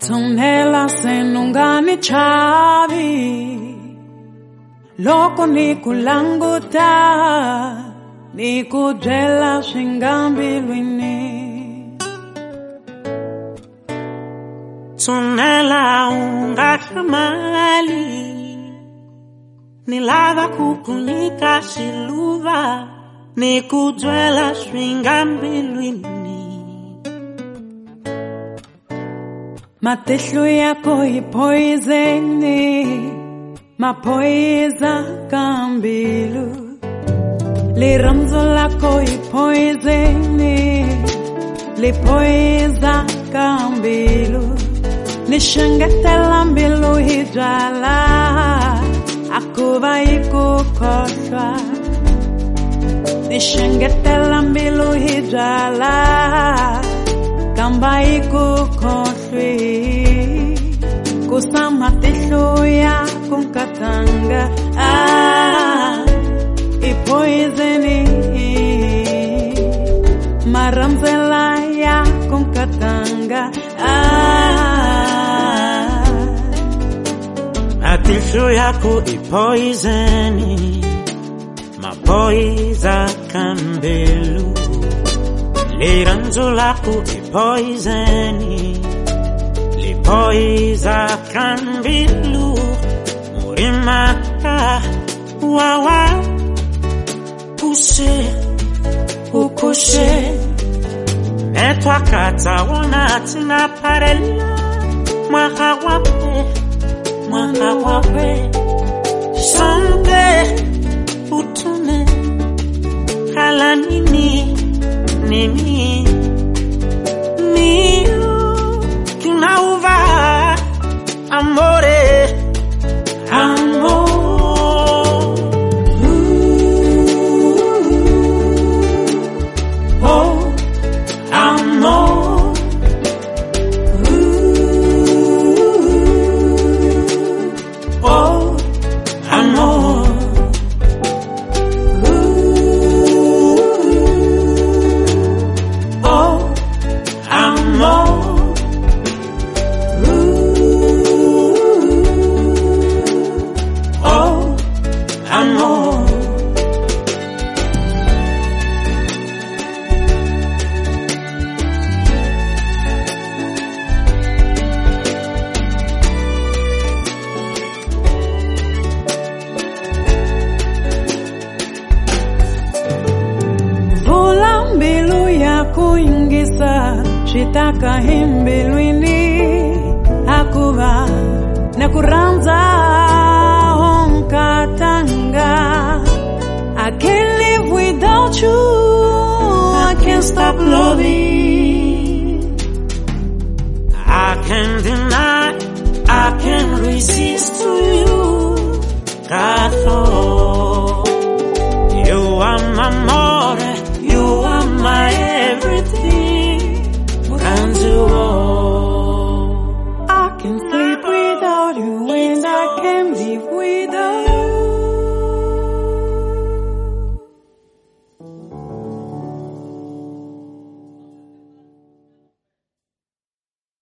Tonela senungani chavi loko nikulanguta nikujela shingambilwini Tonela ungakamali nilava kukunika shiluva nikujela shingambilwini Matihlu yako ipoizeni mapoiza kambilu liramzo lako ipoizeni lipoiza kambilu nishangetela mbilu hijala akuva ikukosha nishangetela mbilu hijala kamba ikukoshwi kusama tishu ya kunkatanga ipoizeni maramzela ya kunkatanga atishu yako ipoizeni mapoiza kambelu liranzo lako ipoizeni lipoiza kambilu murimaka wawa ukushe netwa kata wana tina parela mwaka wape sonde utune kala nini tunauva amore kuingisa shitaka himbilwini akuva na kuranza honkatanga I can't live without you I can't stop loving I can't deny I can't resist to you God